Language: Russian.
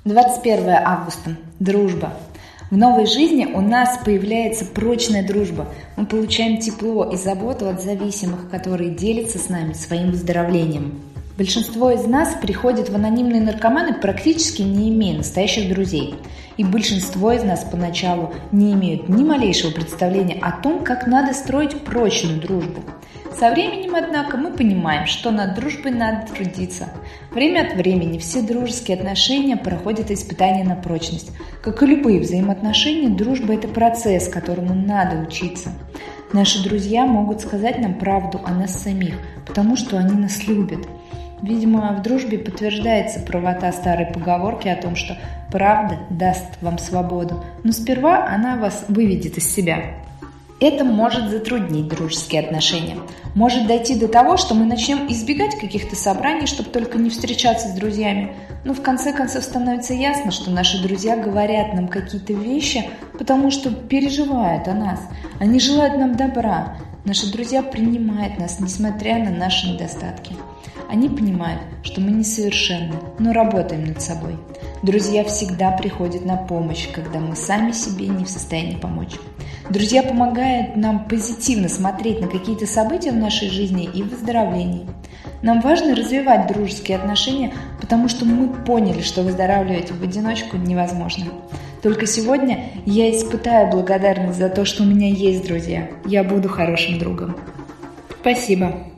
21 августа. Дружба. В новой жизни у нас появляется прочная дружба. Мы получаем тепло и заботу от зависимых, которые делятся с нами своим выздоровлением. Большинство из нас приходит в анонимные наркоманы, практически не имея настоящих друзей. И большинство из нас поначалу не имеют ни малейшего представления о том, как надо строить прочную дружбу. Со временем, однако, мы понимаем, что над дружбой надо трудиться. Время от времени все дружеские отношения проходят испытания на прочность. Как и любые взаимоотношения, дружба – это процесс, которому надо учиться. Наши друзья могут сказать нам правду о нас самих, потому что они нас любят. Видимо, в дружбе подтверждается правота старой поговорки о том, что правда даст вам свободу, но сперва она вас выведет из себя. Это может затруднить дружеские отношения. Может дойти до того, что мы начнем избегать каких-то собраний, чтобы только не встречаться с друзьями. Но в конце концов становится ясно, что наши друзья говорят нам какие-то вещи, потому что переживают о нас. Они желают нам добра. Наши друзья принимают нас, несмотря на наши недостатки. Они понимают, что мы несовершенны, но работаем над собой. Друзья всегда приходят на помощь, когда мы сами себе не в состоянии помочь. Друзья помогают нам позитивно смотреть на какие-то события в нашей жизни и в выздоровлении. Нам важно развивать дружеские отношения, потому что мы поняли, что выздоравливать в одиночку невозможно. Только сегодня я испытаю благодарность за то, что у меня есть друзья. Я буду хорошим другом. Спасибо.